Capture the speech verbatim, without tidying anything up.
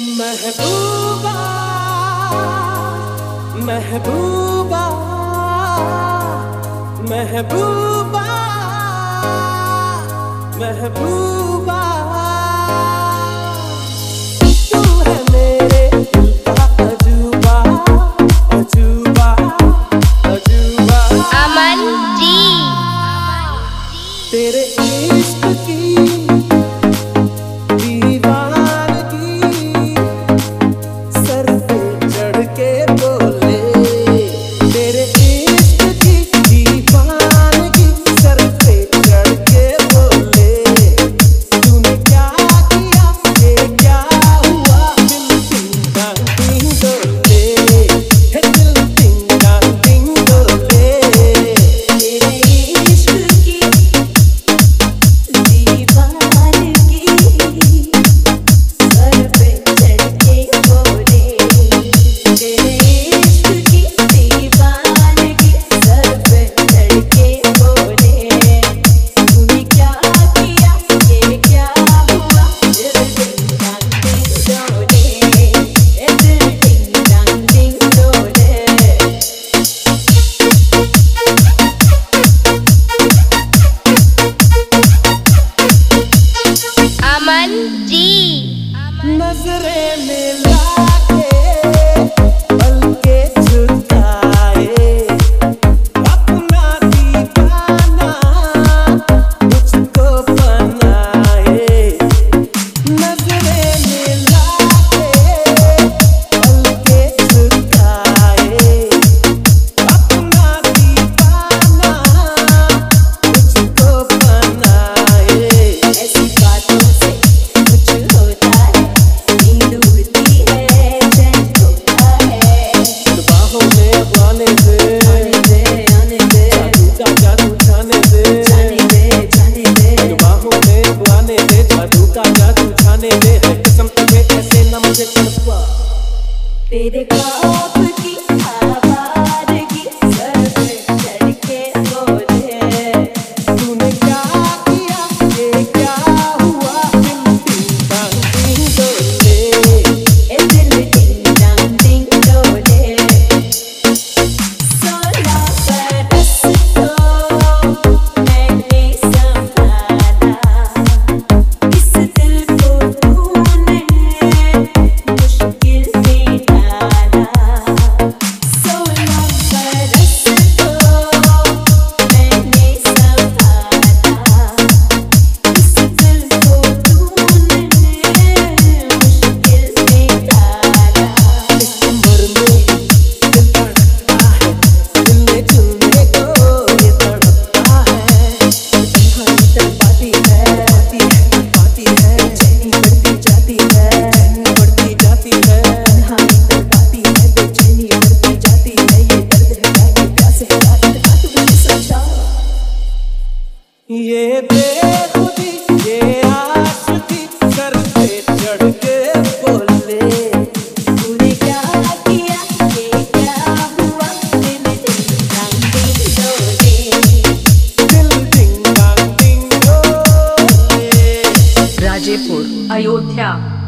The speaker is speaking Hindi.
महबूबा महबूबा महबूबा महबूबा तू है मेरे दिल का अजूबा अजूबा अजूबा। अमन जी तेरे इश्क की नजरे मिला के पलके झुकाए अपना दीवाना मुझको बनाए। नजरे मिला के पलके झुकाए अपना दीवाना मुझको बनाए। ऐसी बातों से कुछ होता है तेरे ख्वाब की आवाज़गी सर पे चढ़ के बोले तूने क्या किया ये क्या हुआ दिल टिंग टांग टिंग डोले ए दिल टिंग टांग टिंग डोले। सोलह बरस को मैंने संभाला इस दिल को तूने मुश्किल में डाला। सोलह बरस को मैंने संभाला इस दिल को तूने मुश्किल में डाला। इस उम्र में दिल तड़पता है दिल ने चुनने को ये तड़पता है। तन्हाई तड़पाती है पाती है बेचैनी बढ़ती जाती है बढ़ती जाती है। तन्हाई तड़पाती है बेचैनी बढ़ती जाती है। ये दर्द है क्या ये प्यास है क्या इतना तू मुझे समझा। ये बेखुदी ये आशिकी सर पे चढ़ के बोले तूने क्या किया ये क्या हुआ दिल टिंग टांग टिंग डोले दिल टिंग टांग टिंग डोले। राजेपुर, अयोध्या।